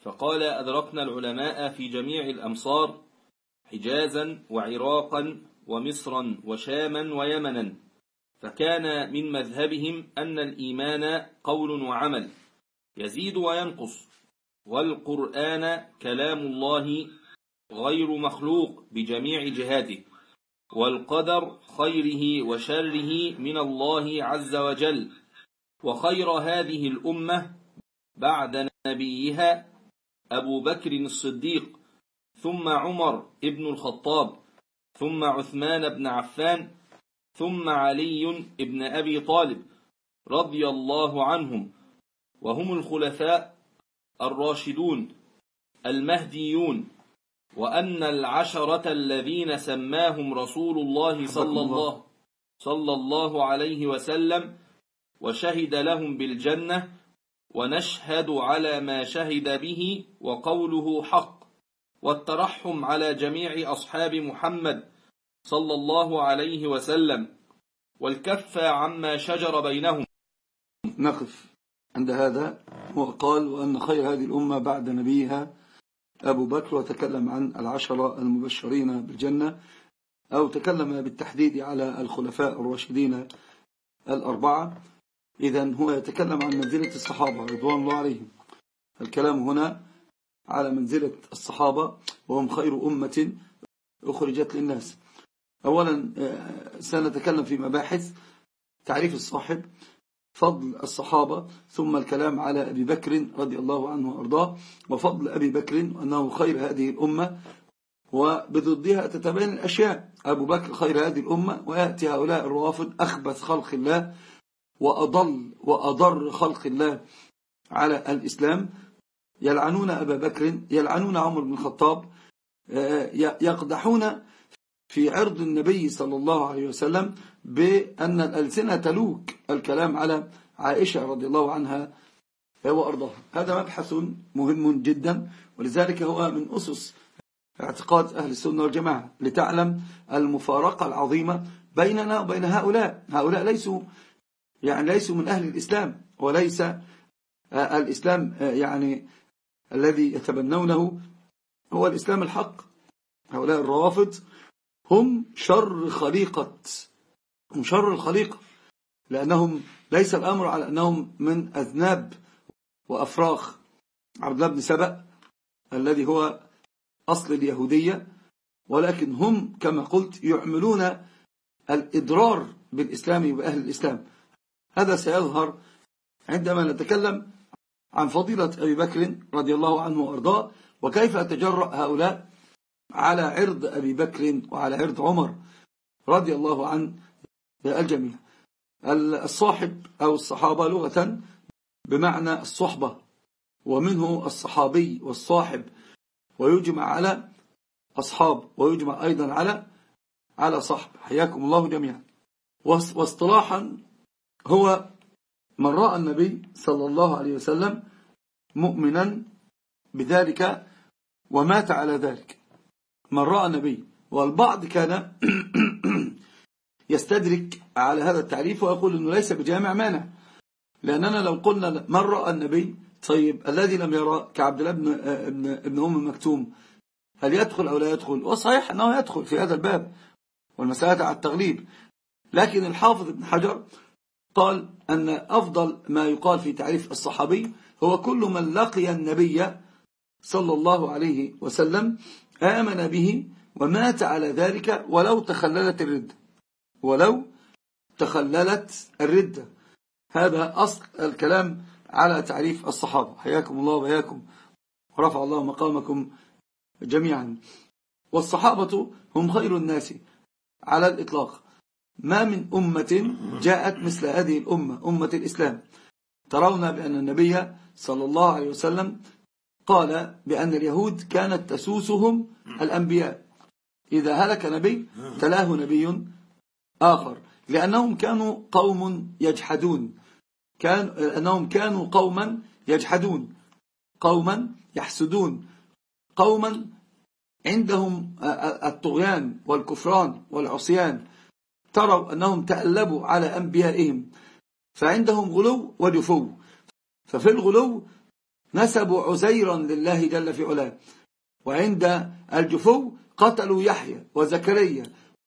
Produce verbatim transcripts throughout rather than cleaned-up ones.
فقال: أدركنا العلماء في جميع الأمصار، حجازا وعراقا ومصرا وشاما ويمنا، فكان من مذهبهم أن الإيمان قول وعمل يزيد وينقص، والقرآن كلام الله غير مخلوق بجميع جهاته، والقدر خيره وشره من الله عز وجل، وخير هذه الأمة بعد نبيها أبو بكر الصديق، ثم عمر ابن الخطاب، ثم عثمان بن عفان، ثم علي بن أبي طالب رضي الله عنهم، وهم الخلفاء الراشدون المهديون. وأن العشرة الذين سماهم رسول الله صلى الله, صلى الله عليه وسلم وشهد لهم بالجنة، ونشهد على ما شهد به وقوله حق، والترحم على جميع أصحاب محمد صلى الله عليه وسلم، والكف عما شجر بينهم. نقف عند هذا. وقال: وأن خير هذه الأمة بعد نبيها أبو بكر، وتكلم عن العشرة المبشرين بالجنة، أو تكلم بالتحديد على الخلفاء الراشدين الأربعة. إذن هو يتكلم عن منزلة الصحابة رضوان الله عليهم. الكلام هنا على منزلة الصحابة، وهم خير أمة أخرجت للناس. أولا سنتكلم في مباحث تعريف الصاحب، فضل الصحابة، ثم الكلام على أبي بكر رضي الله عنه وأرضاه، وفضل أبي بكر أنه خير هذه الأمة، وبضدها تتبين الأشياء. أبو بكر خير هذه الأمة، ويأتي هؤلاء الروافض أخبث خلق الله وأضل وأضر خلق الله على الإسلام، يلعنون أبا بكر، يلعنون عمر بن الخطاب، يقدحون في عرض النبي صلى الله عليه وسلم بأن الألسنة تلوك الكلام على عائشة رضي الله عنها وأرضاها. هذا مبحث مهم جدا، ولذلك هو من أسس اعتقاد أهل السنة والجماعة، لتعلم المفارقة العظيمة بيننا وبين هؤلاء. هؤلاء ليسوا يعني ليسوا من أهل الإسلام، وليس الإسلام يعني الذي يتبنونه هو الإسلام الحق. هؤلاء الروافض هم شر خليقة، هم شر الخليقة، لأنهم ليس الأمر على أنهم من أذناب وأفراخ عبد الله بن سبأ الذي هو أصل اليهودية، ولكن هم كما قلت يعملون الإضرار بالإسلام وبأهل الإسلام. هذا سيظهر عندما نتكلم عن فضيلة أبي بكر رضي الله عنه وأرضاه، وكيف تجرأ هؤلاء على عرض أبي بكر وعلى عرض عمر رضي الله عن الجميع. الصاحب أو الصحابة لغة بمعنى الصحبة، ومنه الصحابي والصاحب، ويجمع على أصحاب، ويجمع أيضا على على صحب. حياكم الله جميعا. واصطلاحا هو من رأى النبي صلى الله عليه وسلم مؤمنا بذلك ومات على ذلك، من رأى النبي. والبعض كان يستدرك على هذا التعريف ويقول أنه ليس بجامع مانع، لأننا لو قلنا من رأى النبي، طيب الذي لم يرى كعبد الله بن, ابن, ابن أم مكتوم هل يدخل أو لا يدخل؟ وصحيح أنه يدخل في هذا الباب، والمسألة على التغليب. لكن الحافظ ابن حجر قال أن أفضل ما يقال في تعريف الصحابي هو كل من لقي النبي صلى الله عليه وسلم آمن به ومات على ذلك ولو تخللت الردة، ولو تخللت الردة. هذا أصل الكلام على تعريف الصحابة. حياكم الله وبياكم، ورفع الله مقامكم جميعا. والصحابة هم خير الناس على الإطلاق. ما من أمة جاءت مثل هذه الأمة، أمة الإسلام. ترون بأن النبي صلى الله عليه وسلم قال بأن اليهود كانت تسوسهم الأنبياء، إذا هلك نبي تلاه نبي آخر، لأنهم كانوا قوم يجحدون، كان أنهم كانوا قوما يجحدون، قوما يحسدون، قوما عندهم الطغيان والكفران والعصيان. تروا أنهم تألبوا على أنبيائهم، فعندهم غلو وجفو. ففي الغلو نسبوا عزيرا لله جل في علاه، وعند الجفو قتلوا يحيى وزكريا،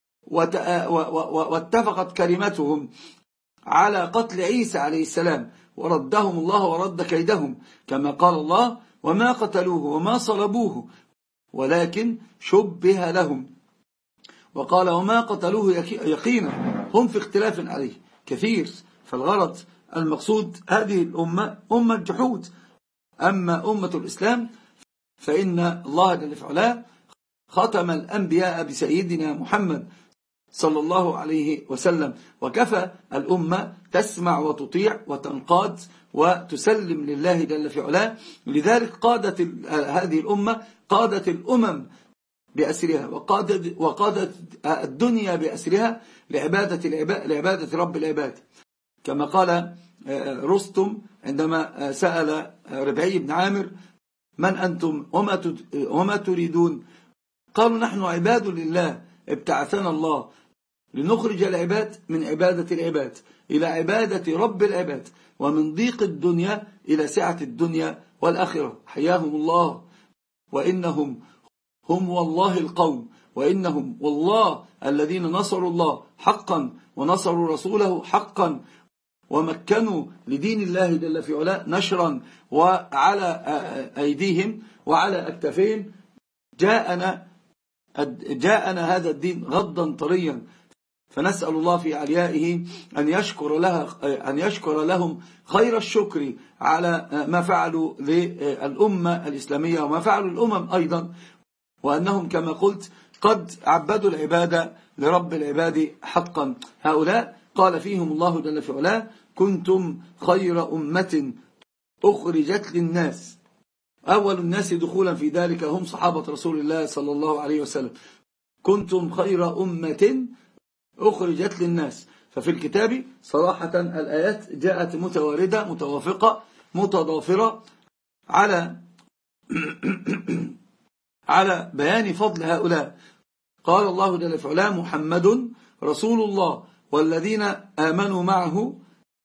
واتفقت كلمتهم على قتل عيسى عليه السلام، وردهم الله ورد كيدهم، كما قال الله: وما قتلوه وما صلبوه ولكن شبه لهم. وقال: وما قتلوه يقينا، هم في اختلاف عليه كثير. فالغرض المقصود هذه الأمة أمة جحود. أما أمة الإسلام فإن الله جل في علاه ختم الأنبياء بسيدنا محمد صلى الله عليه وسلم، وكفى الأمة تسمع وتطيع وتنقاد وتسلم لله جل في علاه. لذلك قادت هذه الأمة قادت الأمم بأسرها، وقادت, وقادت الدنيا بأسرها لعبادة, لعبادة رب العباد، كما قال رستم عندما سأل ربعي بن عامر: من أنتم وما تريدون؟ قالوا: نحن عباد لله، ابتعثنا الله لنخرج العباد من عبادة العباد إلى عبادة رب العباد، ومن ضيق الدنيا إلى سعة الدنيا والآخرة. حياهم الله، وإنهم هم والله القوم، وإنهم والله الذين نصروا الله حقا ونصروا رسوله حقا، ومكنوا لدين الله جل في علاه نشرا، وعلى أيديهم وعلى أكتافهم جاءنا جاءنا هذا الدين غضا طريا. فنسأل الله في عليائه أن يشكر لها أن يشكر لهم خير الشكر على ما فعلوا للأمة الإسلامية وما فعلوا الأمم أيضا، وأنهم كما قلت قد عبدوا العبادة لرب العباد حقا. هؤلاء قال فيهم الله جل في علاه: كنتم خير أمة أخرجت للناس. أول الناس دخولا في ذلك هم صحابة رسول الله صلى الله عليه وسلم. كنتم خير أمة أخرجت للناس. ففي الكتاب صراحة الآيات جاءت متواردة متوافقة متضافرة على على بيان فضل هؤلاء. قال الله جل في علاه: محمد رسول الله والذين آمنوا معه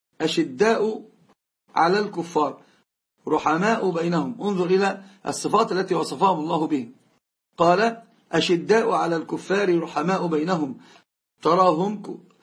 أشداء على الكفار رحماء بينهم. انظر إلى الصفات التي وصفهم الله به. قال: أشداء على الكفار رحماء بينهم تراهم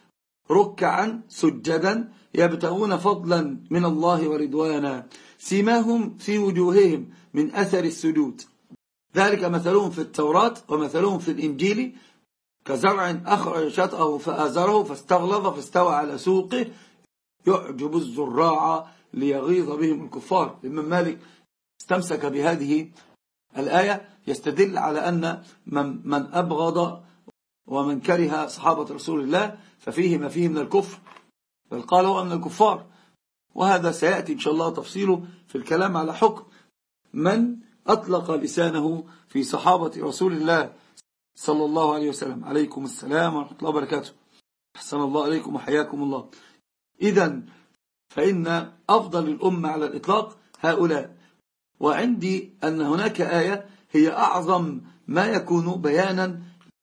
ركعا سجدا يبتغون فضلا من الله ورضوانا سيماهم في وجوههم من أثر السجود ذلك مثلهم في التوراة ومثلهم في الإنجيل كزرع أخرج شطأه فآزره فاستغلظ فاستوى على سوقه يعجب الزراع ليغيظ بهم الكفار. الإمام مالك استمسك بهذه الآية يستدل على أن من, من أبغض ومن كره صحابة رسول الله ففيه ما فيه من الكفر، بل قال هو من الكفار. وهذا سيأتي إن شاء الله تفصيله في الكلام على حكم من أطلق لسانه في صحابة رسول الله صلى الله عليه وسلم. عليكم السلام ورحمة الله وبركاته. أحسن الله عليكم وحياكم الله. إذن فإن أفضل الأمة على الإطلاق هؤلاء. وعندي أن هناك آية هي أعظم ما يكون بيانا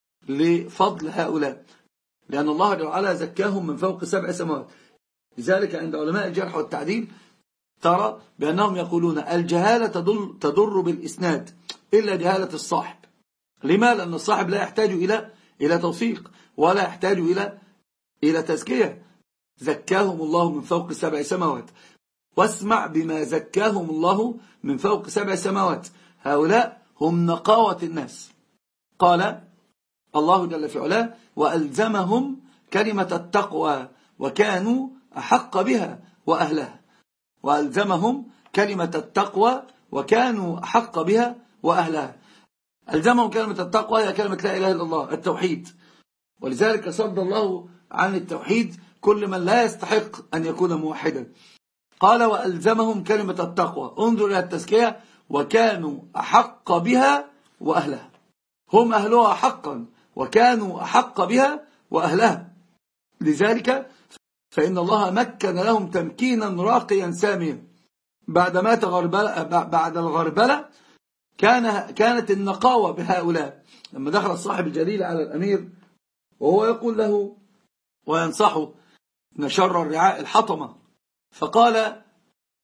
لفضل هؤلاء، لأن الله جل وعلا زكاهم من فوق سبع سماوات. لذلك عند علماء الجرح والتعديل ترى بأنهم يقولون الجهالة تضر, تضر بالإسناد إلا جهالة الصاحب. لما؟ لأن الصاحب لا يحتاج إلى إلى توثيق ولا يحتاج إلى إلى تزكية. زكاهم الله من فوق سبع سماوات. واسمع بما زكاهم الله من فوق سبع سماوات. هؤلاء هم نقاوة الناس. قال الله جل في علاه: وألزمهم كلمة التقوى وكانوا أحق بها وأهلها. وألزمهم كلمة التقوى وكانوا أحق بها وأهلها. ألزمهم كلمة التقوى هي كلمة لا إله إلا الله، التوحيد. ولذلك صد الله عن التوحيد كل من لا يستحق أن يكون موحدا. قال: وألزمهم كلمة التقوى. انظر إلى التزكية: وكانوا أحق بها وأهلها. هم أهلها حقا وكانوا أحق بها وأهلها. لذلك فإن الله مكن لهم تمكينا راقيا ساميا. بعدما تغربل بعد الغربلة كان كانت النقاوة بهؤلاء. لما دخل الصاحب الجليل على الأمير وهو يقول له وينصحه إن شر الرعاء الحطمة، فقال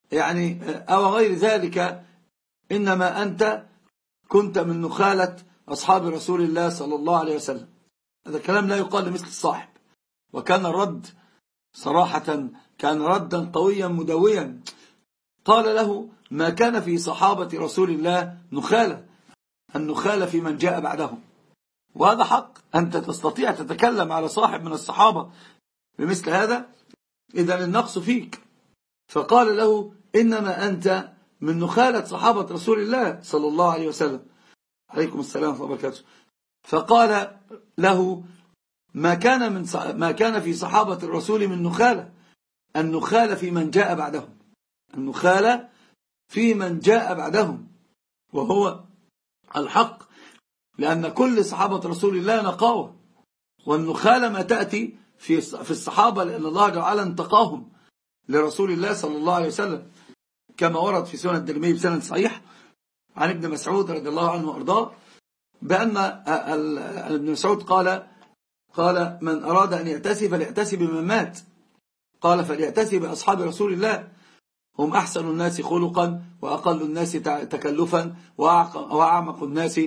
يعني أو غير ذلك، إنما أنت كنت من نخالة أصحاب رسول الله صلى الله عليه وسلم. هذا الكلام لا يقال لمثل الصاحب. وكان الرد صراحة كان ردا قويا مدويا. قال له: ما كان في صحابة رسول الله نخالة، النخالة في من جاء بعدهم. وهذا حق، أنت تستطيع تتكلم على صاحب من الصحابة بمثل هذا، إذن النقص فيك. فقال له: إنما أنت من نخالة صحابة رسول الله صلى الله عليه وسلم. عليكم السلام ورحمة الله وبركاته. فقال له: ما كان من ما كان في صحابة الرسول من نخالة، النخالة في من جاء بعدهم، النخالة في من جاء بعدهم، وهو الحق، لأن كل صحابة رسول الله نقاوة، والنخالة ما تأتي في في الصحابة لأن الله جعل انتقاهم لرسول الله صلى الله عليه وسلم، كما ورد في سنن الترمذي بسند صحيح عن ابن مسعود رضي الله عنه وارضاه بأن ابن مسعود قال قال من أراد أن يأتسي فليأتسي بمن مات، قال فليأتسي بأصحاب رسول الله، هم أحسن الناس خلقا وأقل الناس تكلفا وأعمق الناس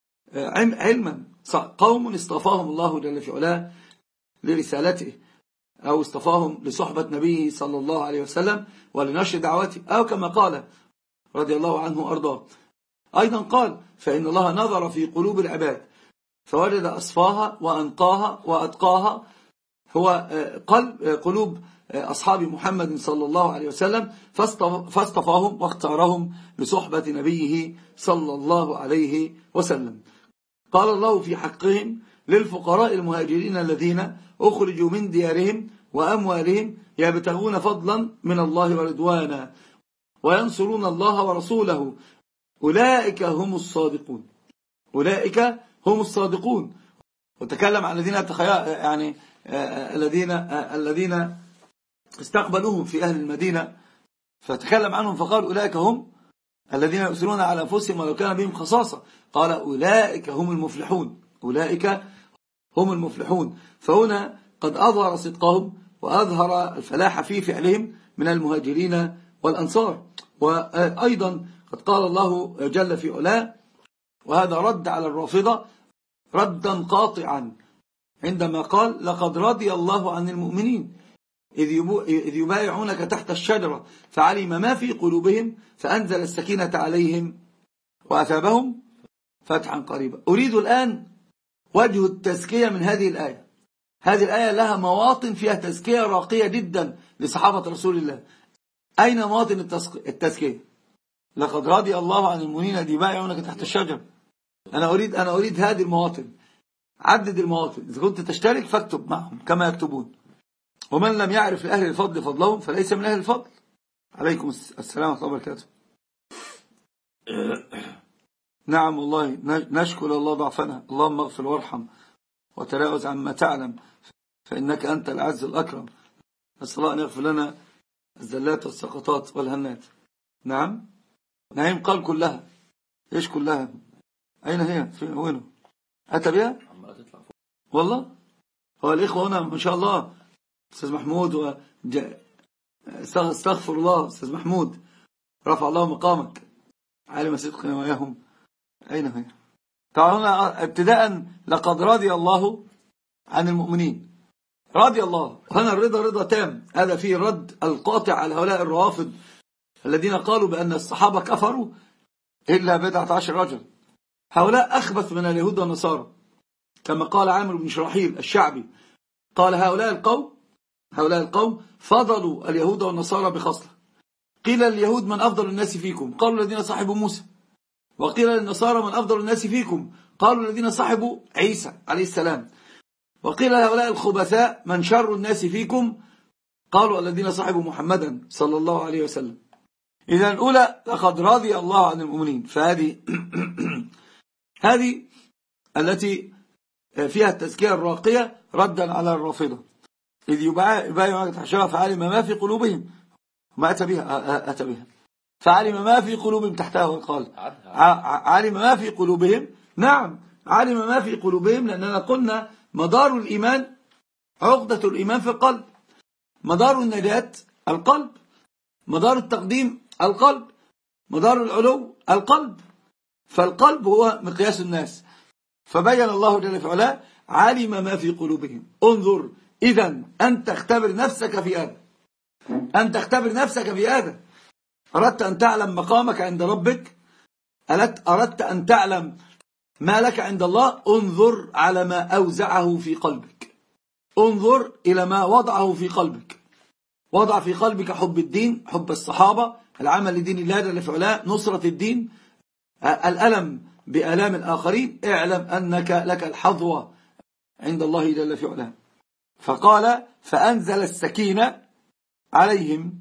علما، قوم اصطفاهم الله جل في علاه لرسالته، أو اصطفاهم لصحبة نبيه صلى الله عليه وسلم ولنشر دعوته، أو كما قال رضي الله عنه وأرضاه. أيضا قال: فإن الله نظر في قلوب العباد فوجد أصفاها وأنقاها وأتقاها، هو قلب قلوب أصحاب محمد صلى الله عليه وسلم، فاصطفاهم واختارهم لصحبة نبيه صلى الله عليه وسلم. قال الله في حقهم: للفقراء المهاجرين الذين أخرجوا من ديارهم وأموالهم يبتغون فضلا من الله ورضوانا وينصرون الله ورسوله أولئك هم الصادقون، أولئك هم الصادقون. وتكلم عن الذين يعني الذين الذين استقبلوهم في أهل المدينة، فتكلم عنهم فقال: أولئك هم الذين يؤثرون على أنفسهم ولو كان بهم خصاصة، قال: أولئك هم المفلحون، أولئك هم المفلحون. فهنا قد أظهر صدقهم وأظهر الفلاح في فعلهم من المهاجرين والأنصار. وأيضا قد قال الله جل في علاه، وهذا رد على الرافضة ردا قاطعا عندما قال: لقد رضي الله عن المؤمنين إذ يبايعونك تحت الشجرة فعلم ما في قلوبهم فأنزل السكينة عليهم وأثابهم فتحا قريبا. أريد الآن وجه التزكية من هذه الآية. هذه الآية لها مواطن فيها تزكية راقية جدا لصحابة رسول الله. أين مواطن التزكية؟ لقد رضي الله عن المؤمنين إذ يبايعونك تحت الشجرة. أنا أريد أنا أريد هذه المواطن. عدد المواطن، إذا كنت تشترك فاكتب معهم كما يكتبون. ومن لم يعرف لأهل الفضل فضلهم فليس من أهل الفضل. عليكم السلام ورحمة الله وبركاته. نعم والله نشكر الله ضعفنا، اللهم اغفر وارحم وتجاوز عما تعلم فإنك أنت العز الأكرم. نسأل الله أن يغفر لنا الزلات والسقطات والهنات. نعم نعيم قال كلها. إيش كلها؟ أين هي؟ في وينه؟ أتى بها؟ والله هو الإخوة هنا ما شاء الله. أستاذ محمود و استغفر الله أستاذ محمود، رفع الله مقامك، عالم صدقنا وياهم. أين هي؟ طبعا هنا ابتداء لقد رضي الله عن المؤمنين، رضي الله، هنا الرضا رضا تام. هذا فيه الرد القاطع على هؤلاء الروافض الذين قالوا بأن الصحابة كفروا إلا بضعة عشر رجل. هؤلاء أخبث من اليهود والنصارى، كما قال عامر بن شراحيل الشعبي، قال: هؤلاء القوم هؤلاء القوم فضلوا اليهود والنصارى بخصلة. قيل لليهود: من أفضل الناس فيكم؟ قالوا: الذين صاحبوا موسى. وقيل للنصارى: من أفضل الناس فيكم؟ قالوا: الذين صاحبوا عيسى عليه السلام. وقيل لهؤلاء الخبثاء: من شر الناس فيكم؟ قالوا: الذين صاحبوا محمدا صلى الله عليه وسلم. إذا الأولى لقد رضي الله عن المؤمنين، فهذه هذه التي فيها التزكية الراقية ردا على الرافضة. إذ يبايعونك تحت الشجرة فعلم ما في قلوبهم، ما أتى بها أتى بها فعلم ما في قلوبهم تحتها، وقال علم ما في قلوبهم. نعم علم ما في قلوبهم، لأننا قلنا مدار الإيمان، عقدة الإيمان في القلب، مدار النجاة القلب. مدار التقديم القلب، مدار العلو القلب، فالقلب هو مقياس الناس. فبين الله جل في علاه علم ما في قلوبهم. انظر إذن أن تختبر نفسك في هذا، أن تختبر نفسك في هذا. أردت أن تعلم مقامك عند ربك، أردت أن تعلم ما لك عند الله، انظر على ما أوزعه في قلبك، انظر إلى ما وضعه في قلبك. وضع في قلبك حب الدين، حب الصحابة، العمل لدين الله جل في علاه، نصرة الدين، الألم بآلام الآخرين. اعلم أنك لك الحظوة عند الله جل في علاه. فقال فأنزل السكينة عليهم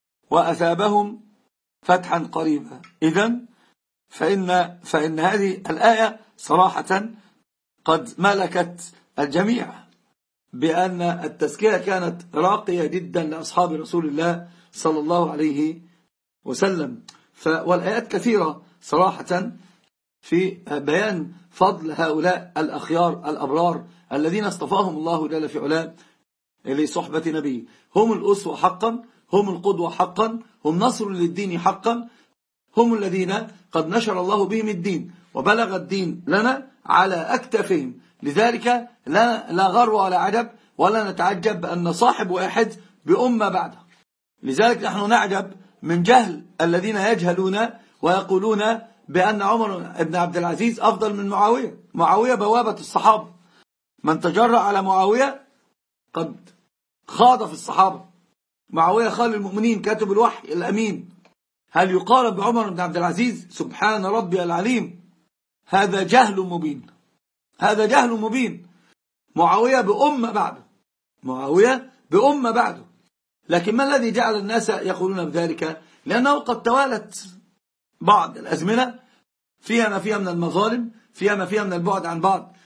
وأثابهم فتحا قريبا. إذن فإن, فإن هذه الآية صراحة قد ملكت الجميع، بأن التزكية كانت راقية جدا لأصحاب رسول الله صلى الله عليه وسلم. والآيات كثيرة صراحة في بيان فضل هؤلاء الأخيار الأبرار الذين اصطفاهم الله جل في علاه لصحبة نبيه. هم الأسوة حقا، هم القدوة حقا، هم نصر للدين حقا، هم الذين قد نشر الله بهم الدين وبلغ الدين لنا على أكتافهم. لذلك لا, لا غرو ولا عجب ولا نتعجب بأن صاحب واحد بأمة بعده. لذلك نحن نعجب من جهل الذين يجهلون ويقولون بأن عمر بن عبد العزيز أفضل من معاوية. معاوية بوابة الصحابة، من تجرأ على معاوية قد خاض في الصحابة. معاوية خال المؤمنين، كاتب الوحي الأمين. هل يقارب بعمر بن عبد العزيز؟ سبحان ربي العليم، هذا جهل مبين، هذا جهل مبين. معاوية بأمة بعده، معاوية بأمة بعده. لكن ما الذي جعل الناس يقولون بذلك؟ لأنه قد توالت بعض الأزمنة فيها ما فيها من المظالم، فيها ما فيها من البعد عن بعض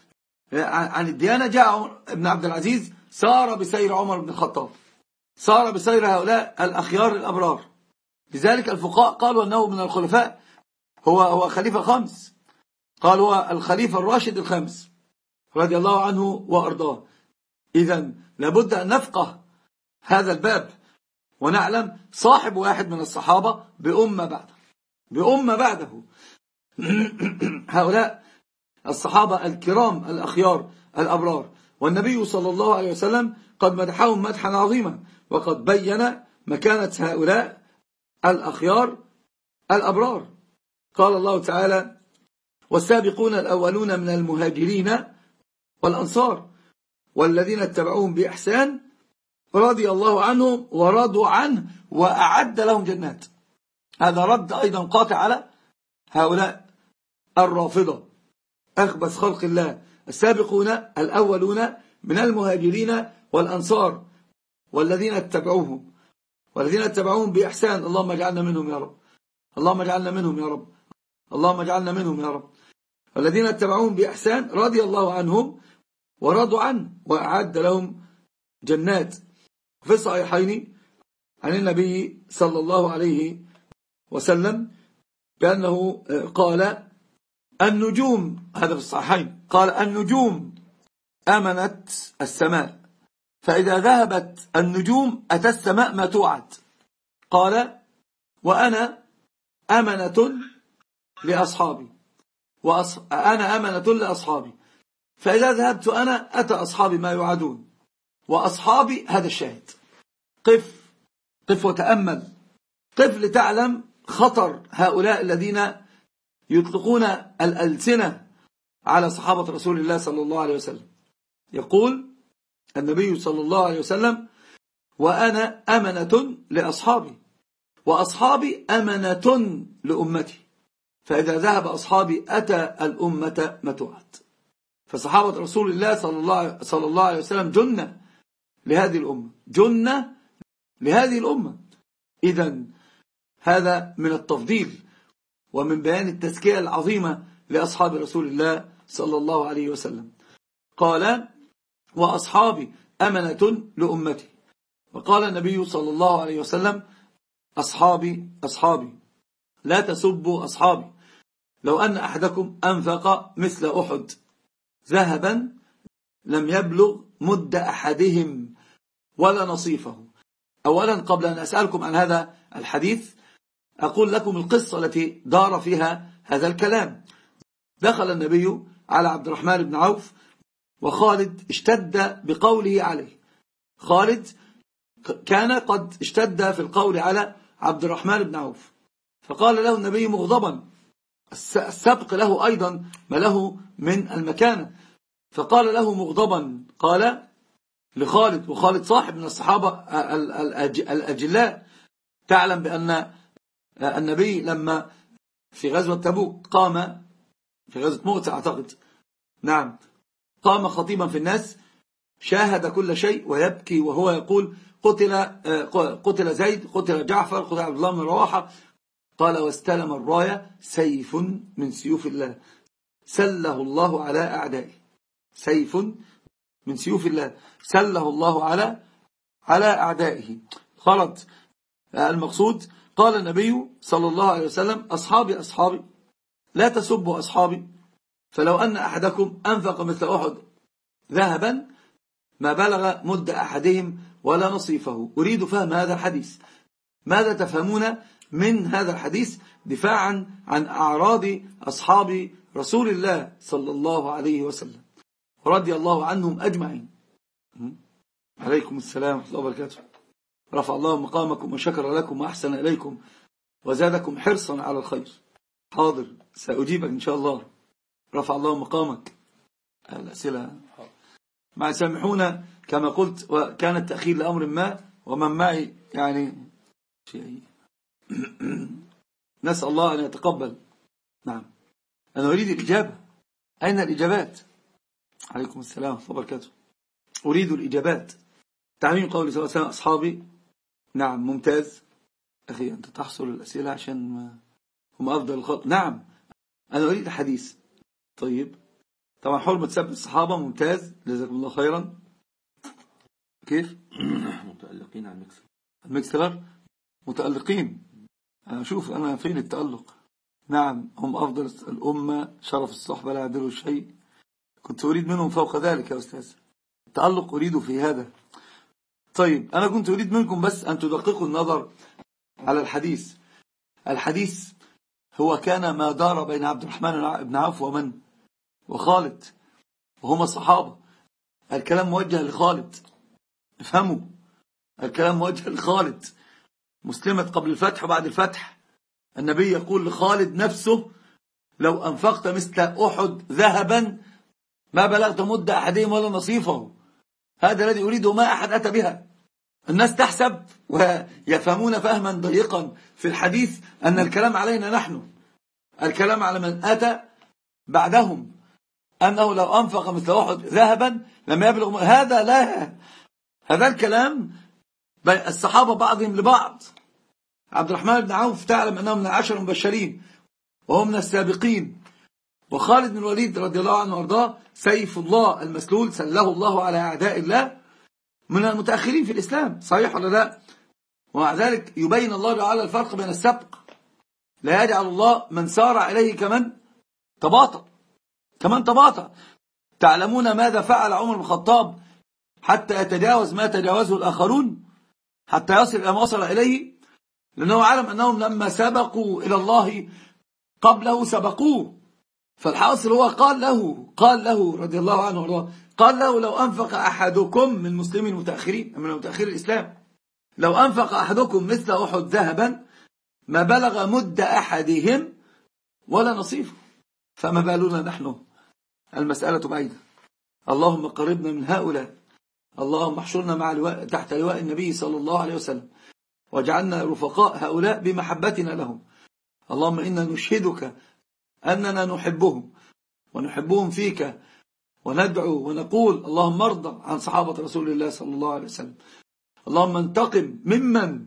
عن الديانة. جاء ابن عبد العزيز سار بسير عمر بن الخطاب، سار بسير هؤلاء الأخيار الأبرار. لذلك الفقهاء قالوا أنه من الخلفاء، هو هو خليفة خامس، قال هو الخليفة الراشد الخامس رضي الله عنه وأرضاه. إذن لابد أن نفقه هذا الباب ونعلم صاحب واحد من الصحابة بأمة بعده، بأمة بعده. هؤلاء الصحابة الكرام الأخيار الأبرار، والنبي صلى الله عليه وسلم قد مدحهم مدحا عظيما، وقد بين مكانة هؤلاء الأخيار الأبرار. قال الله تعالى والسابقون الأولون من المهاجرين والأنصار والذين اتبعوهم بإحسان رضي الله عنهم ورضوا عنه وأعد لهم جنات. هذا رد أيضا قاطع على هؤلاء الرافضة أخبث خلق الله. السابقون الأولون من المهاجرين والأنصار والذين اتبعوهم والذين اتبعوهم بإحسان، اللهم اجعلنا منهم يا رب، اللهم اجعلنا منهم يا رب، اللهم اجعلنا منهم يا رب. والذين اتبعوهم بإحسان رضي الله عنهم ورضوا عنه وأعد لهم جنات. في الصحيحين عن النبي صلى الله عليه وسلم بأنه قال النجوم، هذا في الصحيحين، قال النجوم أمنت السماء، فإذا ذهبت النجوم أتى السماء ما توعد. قال وأنا أمنة لأصحابي، وأنا أمنة لأصحابي، فإذا ذهبت أنا أتى أصحابي ما يوعدون، وأصحابي هذا الشاهد. قف قف وتأمل، قف لتعلم خطر هؤلاء الذين يطلقون الألسنة على صحابة رسول الله صلى الله عليه وسلم. يقول النبي صلى الله عليه وسلم وأنا أمنة لأصحابي وأصحابي أمنة لأمتي، فإذا ذهب أصحابي أتى الأمة ما توعد. فصحابة رسول الله صلى الله عليه وسلم جنة لهذه الأمة، جنة لهذه الأمة. إذن هذا من التفضيل ومن بيان التزكية العظيمة لأصحاب رسول الله صلى الله عليه وسلم. قال وأصحابي أمنة لأمتي. وقال النبي صلى الله عليه وسلم أصحابي أصحابي لا تسبوا أصحابي، لو أن أحدكم أنفق مثل أحد ذهبا لم يبلغ مد أحدهم ولا نصيفه، أولا قبل أن أسألكم عن هذا الحديث أقول لكم القصة التي دار فيها هذا الكلام. دخل النبي على عبد الرحمن بن عوف وخالد اشتد بقوله عليه. خالد كان قد اشتد في القول على عبد الرحمن بن عوف، فقال له النبي مغضبا، السبق له أيضا ما له من المكانة، فقال له مغضبا، قال لخالد، وخالد صاحب من الصحابة الأجلاء. تعلم بأن النبي لما في غزوة تبوك قام في غزوة مؤتة أعتقد، نعم، قام خطيبا في الناس، شاهد كل شيء ويبكي وهو يقول قتل قتل زيد، قتل جعفر، قتل عبد الله بن رواحة. قال واستلم الراية سيف من سيوف الله سله الله على أعدائه، سيف من سيوف الله سله الله على على أعدائه. خلط المقصود. قال النبي صلى الله عليه وسلم أصحابي أصحابي لا تسبوا أصحابي، فلو أن أحدكم أنفق مثل أحد ذهبا ما بلغ مد أحدهم ولا نصيفه. أريد فهم هذا الحديث. ماذا تفهمون من هذا الحديث دفاعا عن أعراض أصحاب رسول الله صلى الله عليه وسلم رضي الله عنهم أجمعين؟ عليكم السلام ورحمة الله وبركاته. رفع الله مقامكم وشكر لكم وأحسن إليكم وزادكم حرصا على الخير. حاضر، سأجيبك إن شاء الله. رفع الله مقامك. الأسئلة مع سامحونا كما قلت، وكان التأخير لأمر ما، ومن معي يعني شيء نسأل الله أن يتقبل. نعم، أنا أريد الإجابة. أين الإجابات؟ عليكم السلام ورحمة الله وبركاته. أريد الإجابات. تعميم قولي صلى الله عليه وسلم أصحابي. نعم، ممتاز أخي، أنت تحصل الأسئلة عشان هم أفضل الخلق. نعم، أنا أريد الحديث. طيب، طبعا حرمة سب الصحابة. ممتاز، جزاكم الله خيرا. كيف؟ متألقين على المكسر. المكسر متألقين. أنا أشوف أنا فين التألق. نعم، هم أفضل الأمة، شرف الصحبة لا يعدلوا شيء. كنت أريد منهم فوق ذلك يا أستاذ. التألق أريد في هذا. طيب، أنا كنت أريد منكم بس أن تدققوا النظر على الحديث. الحديث هو كان ما دار بين عبد الرحمن بن عوف ومن وخالد، وهما الصحابة. الكلام موجه لخالد، افهموا، الكلام موجه لخالد. مسلمة قبل الفتح وبعد الفتح، النبي يقول لخالد نفسه لو أنفقت مثل أحد ذهبا ما بلغت مد أحدهم ولا نصيفه. هذا الذي أريده، ما أحد أتى بها. الناس تحسب ويفهمون فهما ضيقا في الحديث أن الكلام علينا نحن، الكلام على من أتى بعدهم، أنه لو أنفق مثل أحد ذهبا لم يبلغ. هذا لا، هذا الكلام بين الصحابة بعضهم لبعض. عبد الرحمن بن عوف تعلم أنه من العشر المبشرين وهو من السابقين، وخالد بن الوليد رضي الله عنه وارضاه سيف الله المسلول سله الله على أعداء الله، من المتأخرين في الإسلام. صحيح ولا لا؟ ومع ذلك يبين الله تعالى الفرق بين السبق. لا يجعل الله من سارع إليه كمن تباطأ، كمن تباطأ. تعلمون ماذا فعل عمر بن الخطاب حتى يتجاوز ما تجاوزه الآخرون، حتى يصل إلى ما وصل إليه؟ لأنه علم أنهم لما سبقوا إلى الله قبله سبقوه. فالحاصل هو قال له قال له رضي الله عنه وارضاه، قال له لو أنفق أحدكم من المسلمين المتأخرين، من متأخر الإسلام، لو أنفق أحدكم مثل أحد ذهبا ما بلغ مد أحدهم ولا نصيفه. فما بالنا نحن؟ المسألة بعيدة. اللهم قربنا من هؤلاء. اللهم احشرنا مع لواء تحت لواء النبي صلى الله عليه وسلم، واجعلنا رفقاء هؤلاء بمحبتنا لهم. اللهم إنا نشهدك أننا نحبهم ونحبهم فيك، وندعو ونقول اللهم ارضى عن صحابة رسول الله صلى الله عليه وسلم. اللهم انتقم ممن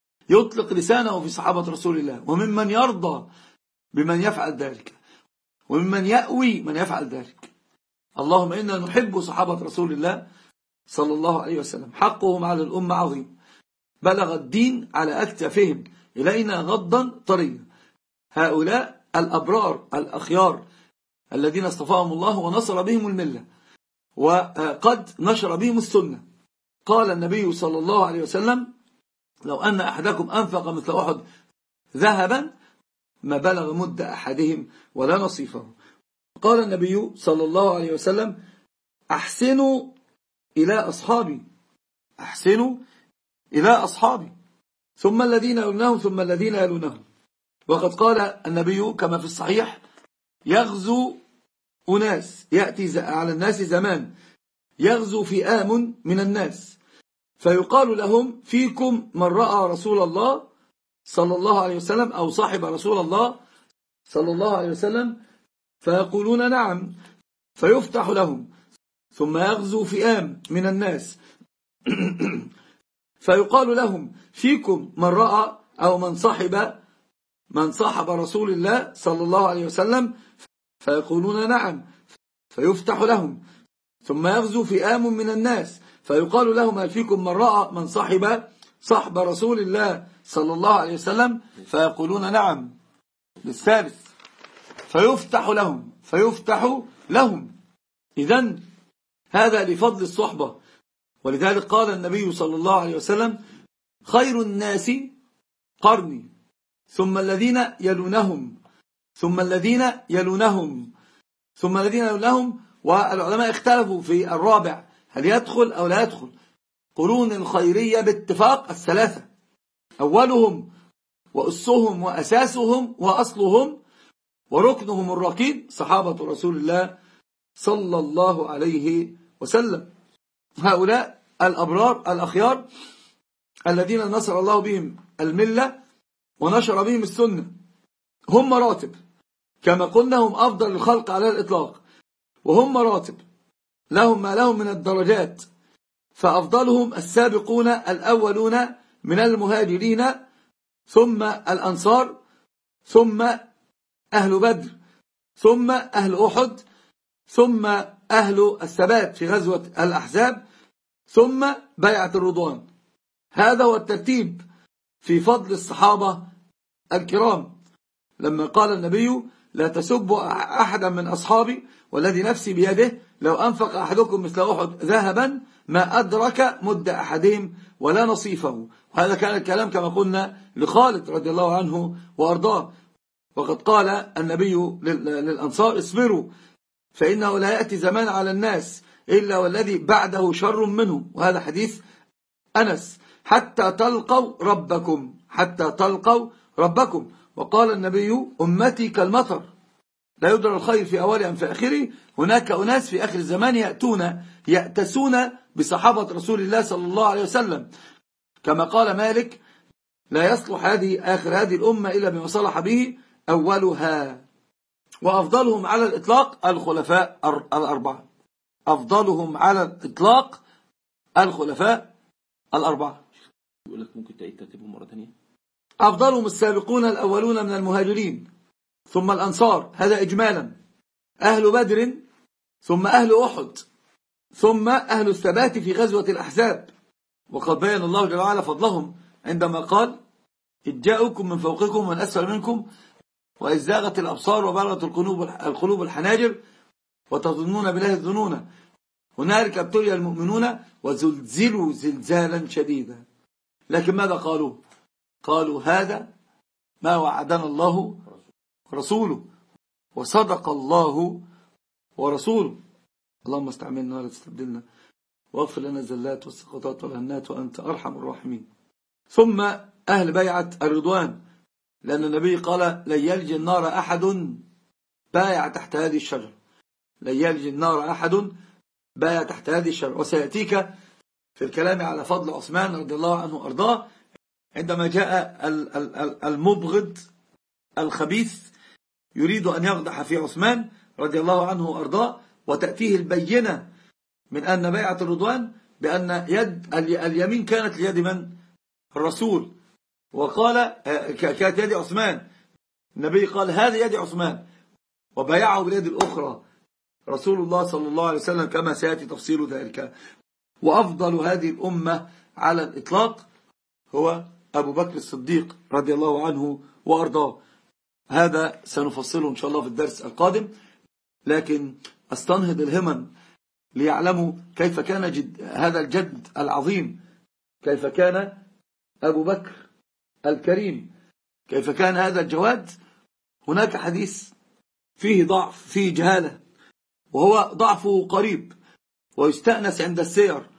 يطلق لسانه في صحابة رسول الله، وممن يرضى بمن يفعل ذلك، وممن يأوي من يفعل ذلك. اللهم إنا نحب صحابة رسول الله صلى الله عليه وسلم. حقهم على الأمة عظيم، بلغ الدين على أكتافهم إلينا غضا طريا. هؤلاء الأبرار الأخيار الذين اصطفاهم الله ونصر بهم الملة، وقد نشر بهم السنة. قال النبي صلى الله عليه وسلم لو أن أحدكم أنفق مثل أحد ذهبا ما بلغ مد أحدهم ولا نصيفه. قال النبي صلى الله عليه وسلم أحسنوا إلى أصحابي أحسنوا إلى أصحابي ثم الذين يلونهم ثم الذين يلونهم. وقد قال النبي كما في الصحيح يغزو أناس، يأتي على الناس زمان يغزو فئام من الناس فيقال لهم فيكم من رأى رسول الله صلى الله عليه وسلم أو صاحب رسول الله صلى الله عليه وسلم فيقولون نعم فيفتح لهم. ثم يغزو فئام من الناس فيقال لهم فيكم من رأى أو من صاحب من صاحب رسول الله صلى الله عليه وسلم فيقولون نعم فيفتح لهم. ثم يغزو فئام من الناس فيقال لهم هل فيكم من رأى من صاحب صاحب رسول الله صلى الله عليه وسلم فيقولون نعم للثالث فيفتح لهم فيفتح لهم. إذن هذا لفضل الصحبة. ولذلك قال النبي صلى الله عليه وسلم خير الناس قرني ثم الذين يلونهم ثم الذين يلونهم ثم الذين يلونهم. والعلماء اختلفوا في الرابع هل يدخل أو لا يدخل. قرون الخيرية باتفاق الثلاثة أولهم وأسهم وأساسهم وأصلهم وركنهم الركين صحابة رسول الله صلى الله عليه وسلم. هؤلاء الأبرار الأخيار الذين نصر الله بهم الملة ونشر بهم السنة هم مراتب كما قلنا هم أفضل الخلق على الإطلاق وهم مراتب لهم ما لهم من الدرجات. فأفضلهم السابقون الأولون من المهاجرين ثم الأنصار ثم أهل بدر ثم أهل أحد ثم أهل الثبات في غزوة الأحزاب ثم بيعة الرضوان. هذا هو الترتيب في فضل الصحابة الكرام. لما قال النبي لا تسبوا أحدا من أصحابي والذي نفسي بيده لو أنفق أحدكم مثل أحد ذهبا ما أدرك مد أحدهم ولا نصيفه. وهذا كان الكلام كما قلنا لخالد رضي الله عنه وأرضاه. وقد قال النبي للأنصار اصبروا فإنه لا يأتي زمان على الناس إلا والذي بعده شر منه. وهذا حديث أنس حتى تلقوا ربكم حتى تلقوا ربكم. وقال النبي أمتي كالمطر لا يدرى الخير في أولها في آخره. هناك أناس في آخر الزمان يأتون يأتسون بصحابة رسول الله صلى الله عليه وسلم كما قال مالك لا يصلح هذه آخر هذه الأمة إلا بما صلح به أولها. وأفضلهم على الإطلاق الخلفاء الأربعة أفضلهم على الإطلاق الخلفاء الأربعة. يقول لك ممكن تعيد ترتيبهم مرة ثانية. أفضلهم السابقون الأولون من المهاجرين ثم الأنصار هذا إجمالا أهل بدر ثم أهل أحد ثم أهل الثبات في غزوة الأحزاب. وقد بين الله جل وعلا فضلهم عندما قال إذ جاءوكم من فوقكم ومن أسفل منكم وإذ زاغت الأبصار وبلغت القلوب القلوب الحناجر وتظنون بالله الظنون هنالك ابتلي المؤمنون وزلزلوا زلزالا شديدا. لكن ماذا قالوا؟ قالوا هذا ما وعدنا الله ورسوله وصدق الله ورسوله. اللهم استعملنا ولا تستبدلنا واغفر لنا الزلات والسقطات والهنات وأنت أرحم الراحمين. ثم أهل بيعة الرضوان لأن النبي قال لن يلج النار أحد بايع تحت هذه الشجرة لن يلج النار أحد بايع تحت هذه الشجرة. وسيأتيك في الكلام على فضل عثمان رضي الله عنه أرضاه عندما جاء المبغض الخبيث يريد أن يقدح في عثمان رضي الله عنه وأرضاه وتأتيه البينة من أن بيعة الرضوان بأن يد اليمين كانت ليد من؟ الرسول. وقال كانت يد عثمان. النبي قال هذه يد عثمان وبايعه باليد الأخرى رسول الله صلى الله عليه وسلم كما سيأتي تفصيل ذلك. وأفضل هذه الأمة على الإطلاق هو أبو بكر الصديق رضي الله عنه وأرضاه. هذا سنفصله إن شاء الله في الدرس القادم لكن أستنهض الهمم ليعلموا كيف كان جد هذا الجد العظيم كيف كان أبو بكر الكريم كيف كان هذا الجواد؟ هناك حديث فيه ضعف، فيه جهالة، وهو ضعفه قريب ويستأنس عند السير،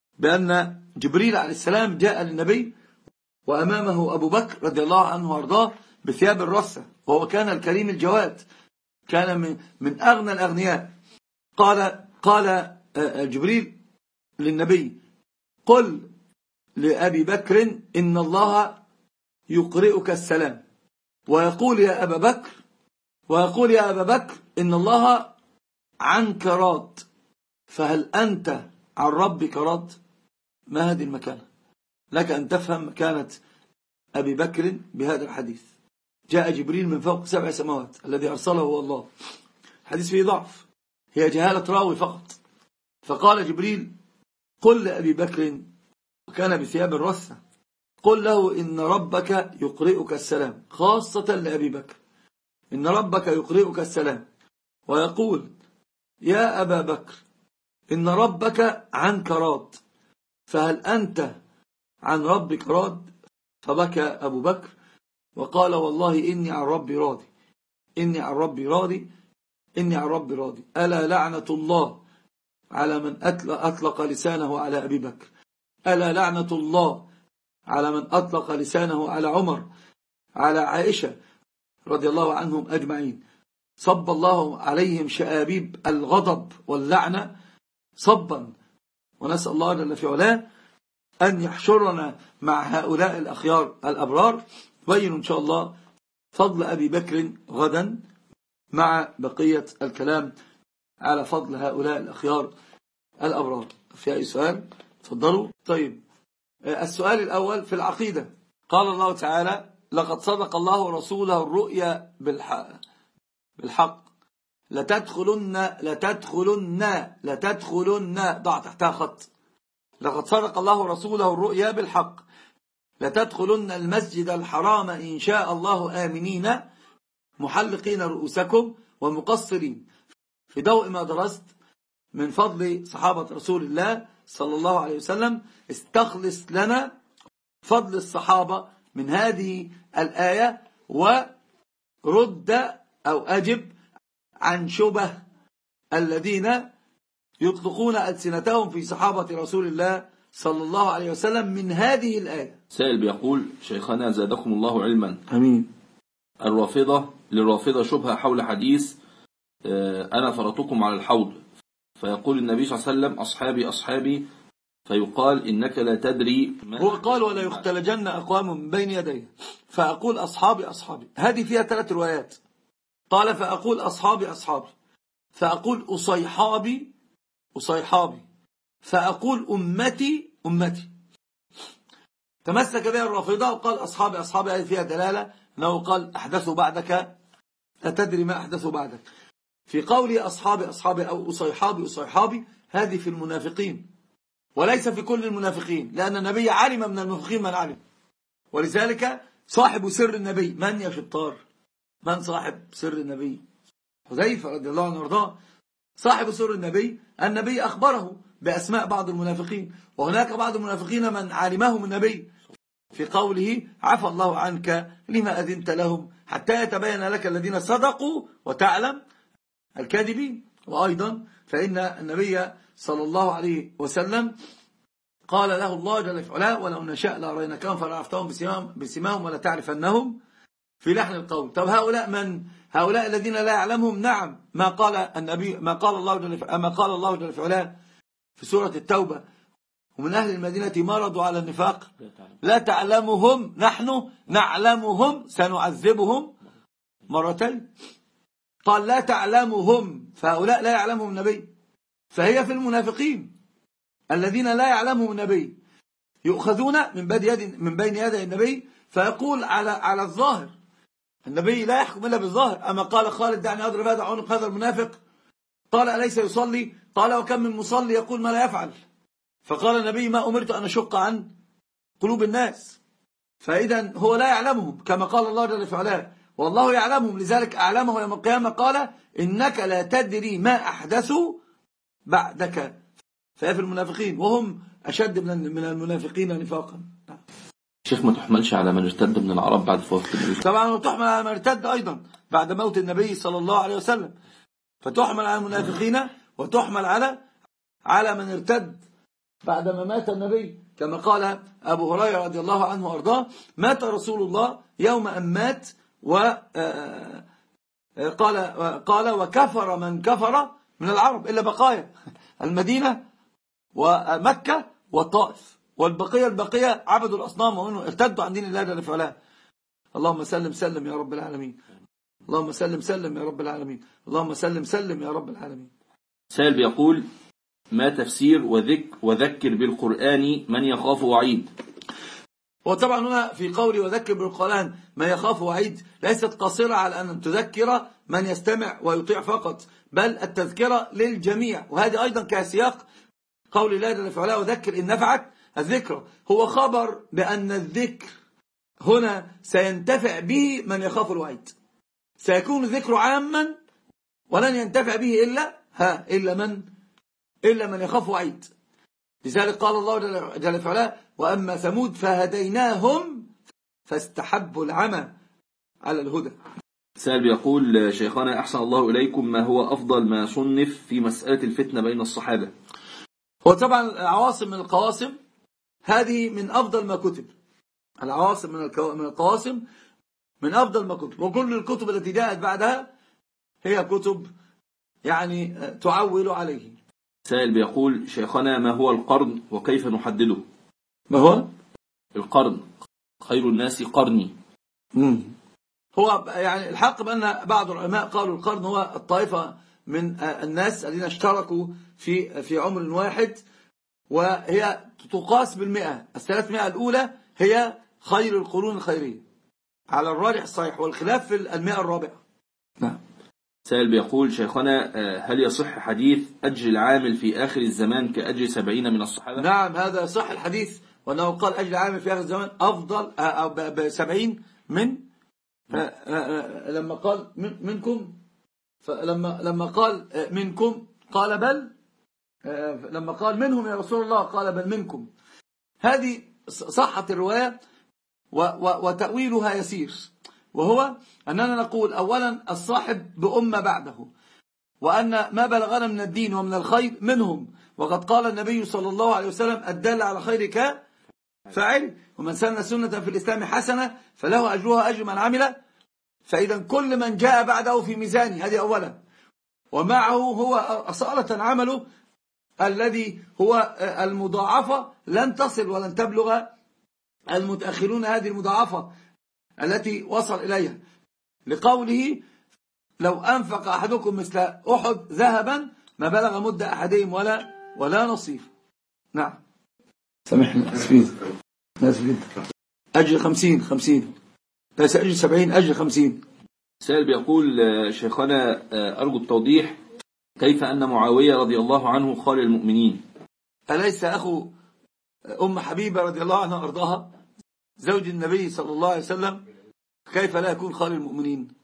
بأن جبريل عليه السلام جاء للنبي وأمامه أبو بكر رضي الله عنه وارضاه بثياب الرثة، وهو كان الكريم الجواد، كان من, من أغنى الأغنياء. قال قال جبريل للنبي: قل لأبي بكر إن الله يقرئك السلام، ويقول يا أبا بكر ويقول يا أبا بكر إن الله عنك راض، فهل أنت عن ربك راض؟ ما هذه المكانة؟ لك أن تفهم مكانة أبي بكر بهذا الحديث. جاء جبريل من فوق سبع سماوات، الذي أرسله هو الله. حديث فيه ضعف، هي جهالة راوي فقط. فقال جبريل: قل لأبي بكر، وكان بثياب الرثة، قل له إن ربك يقرئك السلام، خاصة لأبي بكر، إن ربك يقرئك السلام ويقول يا أبا بكر إن ربك عنك راض، فهل أنت عن ربك راض؟ فبكى أبو بكر وقال: والله إني عن ربي راضي، إني عن ربي راضي، إني عن ربي راضي. ألا لعنة الله على من أطلق لسانه على أبي بكر، ألا لعنة الله على من أطلق لسانه على عمر، على عائشة رضي الله عنهم أجمعين. صب الله عليهم شآبيب الغضب واللعنة صبا، ونسأل الله جل في علاه أن يحشرنا مع هؤلاء الأخيار الأبرار. بين إن شاء الله فضل أبي بكر غدا مع بقية الكلام على فضل هؤلاء الأخيار الأبرار. في أي سؤال؟ تفضلوا. طيب، السؤال الأول في العقيدة. قال الله تعالى: لقد صدق الله رسوله الرؤيا بالحق, بالحق لتدخلن لتدخلن لتدخلن ضع تحتها خط. لقد صدق الله رسوله الرؤيا بالحق لتدخلن المسجد الحرام إن شاء الله آمنين محلقين رؤوسكم ومقصرين. في ضوء ما درست من فضل صحابة رسول الله صلى الله عليه وسلم، استخلص لنا فضل الصحابة من هذه الآية، ورد أو أجب عن شبه الذين يطلقون ألسنتهم في صحابة رسول الله صلى الله عليه وسلم من هذه الآية. سائل بيقول: شيخنا زادكم الله علما، أمين. الرافضة للرافضة شبهة حول حديث أنا فرطكم على الحوض، فيقول النبي صلى الله عليه وسلم: أصحابي أصحابي، فيقال إنك لا تدري ما هو قال: ولا يختلجن أقوام من بين يديه، فأقول أصحابي أصحابي. هذه فيها ثلاث روايات. قال: فأقول أصحابي أصحابي، فأقول أصيحابي أصيحابي، فأقول أمتي أمتي. تمسك بها الرافضة وقال أصحابي أصحابي. هذه فيها دلالة أنه قال أحدثوا بعدك لا تدري ما أحدثوا بعدك. في قولي أصحابي أصحابي أو أصيحابي أصيحابي، هذه في المنافقين وليس في كل المنافقين، لأن النبي علم من المنافقين من علم. ولذلك صاحب سر النبي من يا شطار؟ من صاحب سر النبي؟ حذيفة رضي الله عنه وارضاه. صاحب سر النبي، النبي أخبره بأسماء بعض المنافقين، وهناك بعض المنافقين من علمهم النبي في قوله: عفى الله عنك لما أذنت لهم حتى يتبين لك الذين صدقوا وتعلم الكاذبين. وأيضا فإن النبي صلى الله عليه وسلم قال له الله جل في علاه: ولو نشاء لأريناكهم فلعرفتهم بسماهم ولا تعرفنهم في لحن القول. طب هؤلاء من؟ هؤلاء الذين لا يعلمهم. نعم، ما قال النبي ما قال الله جل في ما قال الله جل في علاه في سورة التوبة: ومن أهل المدينة مرضوا على النفاق لا تعلمهم نحن نعلمهم سنعذبهم مرتين. قال لا تعلمهم، فهؤلاء لا يعلمهم النبي، فهي في المنافقين الذين لا يعلمهم النبي، يؤخذون من بين يد من بين يدي النبي، فيقول على على الظاهر. النبي لا يحكم إلا بالظاهر. أما قال خالد: دعني أضرب هذا عنق هذا المنافق، قال: أليس يصلي؟ قال: وكم من مصلي يقول ما لا يفعل. فقال النبي: ما أمرت أن أشق عن قلوب الناس. فإذا هو لا يعلمهم كما قال الله جل في علاه: والله يعلمهم لذلك أعلمه يوم القيامة قال: إنك لا تدري ما أحدثوا بعدك. فهي في المنافقين، وهم أشد من المنافقين نفاقا. شيخ ما تحملش على من ارتد من العرب بعد فوات النبي؟ طبعا وتحمل على من ارتد أيضا بعد موت النبي صلى الله عليه وسلم، فتحمل على المنافقين وتحمل على على من ارتد بعدما مات النبي، كما قال أبو هريرة رضي الله عنه وأرضاه: مات رسول الله يوم أن مات، وقال قال وكفر من كفر من العرب إلا بقايا المدينة ومكة والطائف، والبقية البقية عبدوا الأصنام ومنهم ارتدوا عن دين الله جل في علاه. اللهم سلم سلم يا رب العالمين، اللهم سلم سلم يا رب العالمين، اللهم سلم سلم يا رب العالمين. سائل بيقول: ما تفسير وذك وذكر بالقرآن من يخاف وعيد؟ وطبعا هنا في قولي وذكر بالقرآن من يخاف وعيد ليست قصيرة على أن تذكر من يستمع ويطيع فقط، بل التذكرة للجميع، وهذه أيضا كسياق قول الله جل في علاه: وذكر إن نفعت الذكر. هو خبر بأن الذكر هنا سينتفع به من يخاف الوعيد، سيكون الذكر عاما ولن ينتفع به إلا ها إلا من إلا من يخاف وعيد. لذلك قال الله جل في علاه: وأما ثمود فهديناهم فاستحبوا العمى على الهدى. سائل بيقول: شيخنا أحسن الله إليكم، ما هو أفضل ما صنف في مسألة الفتنة بين الصحابة؟ وطبعا العواصم من القواسم هذه من أفضل ما كتب، العواصم من من القواسم من أفضل ما كتب، وكل الكتب التي جاءت بعدها هي كتب يعني تعول عليه. سائل بيقول: شيخنا ما هو القرن وكيف نحدده؟ ما هو القرن؟ خير الناس قرني. مم. هو يعني الحق بأن بعض العلماء قالوا القرن هو الطائفة من الناس الذين اشتركوا في في عمر واحد، وهي تقاس بالمئة، الثلاثمائة الأولى هي خير القرون الخيرية على الراجح الصحيح، والخلاف في المئة الرابعة. نعم. سائل بيقول: شيخنا هل يصح حديث أجر العامل في آخر الزمان كأجر سبعين من الصحابة؟ نعم، هذا صح الحديث، وأنه قال أجر العامل في آخر الزمان أفضل أو بسبعين من لما قال منكم، فلما لما قال منكم قال بل، لما قال منهم يا رسول الله قال بل منكم. هذه صحت الرواية وتأويلها يسير، وهو أننا نقول أولا الصاحب بأمة بعده، وأن ما بلغنا من الدين ومن الخير منهم، وقد قال النبي صلى الله عليه وسلم: الدال على خيرك فاعل، ومن سن سنة في الإسلام حسنة فله أجرها أجر من عمل. فإذا كل من جاء بعده في ميزانه، هذه أولا، ومعه هو أصالة عمله الذي هو المضاعفة لن تصل ولن تبلغ المتأخرون هذه المضاعفة التي وصل إليها، لقوله: لو أنفق أحدكم مثل أحد ذهبا ما بلغ مد أحدهم ولا ولا نصيف. نعم. سامحني، أسفين أسفين. أجل خمسين خمسين ليس أجل سبعين، أجل خمسين. سائل بيقول: شيخنا أرجو التوضيح، كيف أن معاوية رضي الله عنه خال المؤمنين؟ أليس أخو أم حبيبة رضي الله عنها أرضاها زوج النبي صلى الله عليه وسلم؟ كيف لا يكون خال المؤمنين؟